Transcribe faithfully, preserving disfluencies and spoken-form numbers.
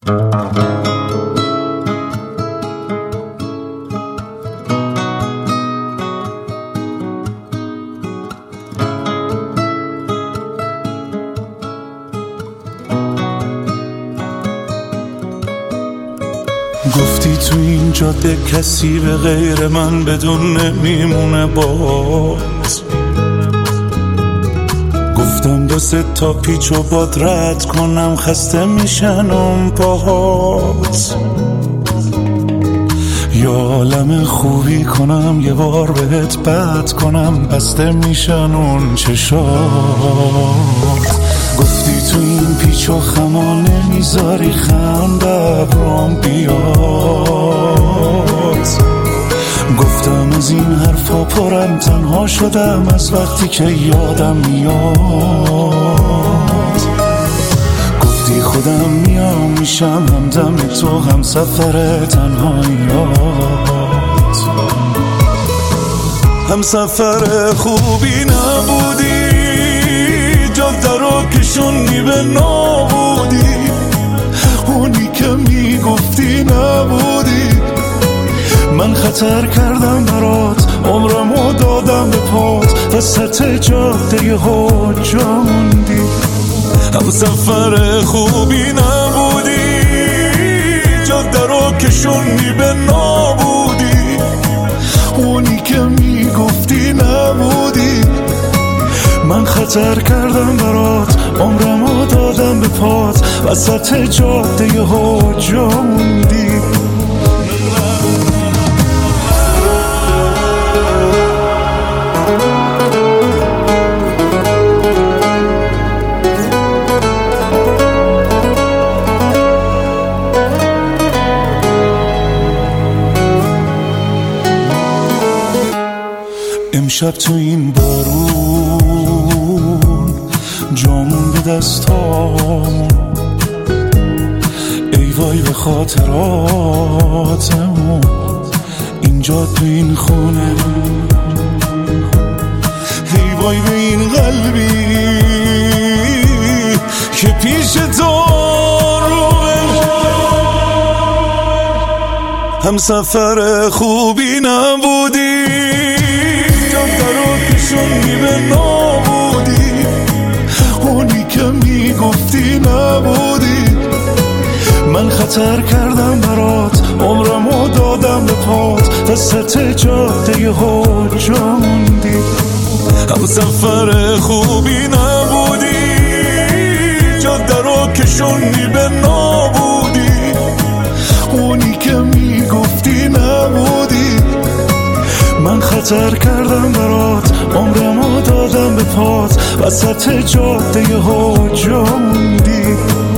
گفتی تو این جاده کسی به غیر من بدون نمیمونه باز. گفتم دو سه تا پیچ و باد رد کنم خسته میشن اون پاهات. یا عالم خوبی کنم یه بار بهت بد کنم بسته میشن اون چشات. گفتی تو این پیچ و خما نمیذاری خنده ابرام بیاد. گفتم از این حرفا پرم تنها شدم از وقتی که یادم میاد. گفتی خودم میام میشم همدم تو هم سفر تنهاییات. هم سفر خوبی نبودی جاده رو کشوندی به نابودی. اونی که میگفتی نبودی. من خطر کردم برات عمرمو دادم به پات وسط جاده ها جا موندی. هم سفر خوبی نبودی جاده رو کشوندی به نابودی. اونی که میگفتی نبودی. من خطر کردم برات عمرمو دادم به پات وسط جاده ها جا موندی. امشب تو این بارون جامون به دستام. ای وای به خاطراتم اینجا تو این خونه. ای وای به این قلبی که پیش تو روه. هم سفر خوبی نبودی جاده رو کشوندی به نابودی. اونی که میگفتی نبودی. من خطر کردم برات عمرمو دادم به پات وسط جاده ها جا موندی. هم سفر خوبی نبودی جاده رو کشوندی به نابودی. اونی که میگفتی نبودی. من خطر کردم برات عمرمو دادم به پات وسط جاده ها جا موندی.